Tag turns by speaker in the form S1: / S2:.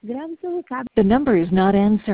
S1: Grabe sa sabi. The number is not answering.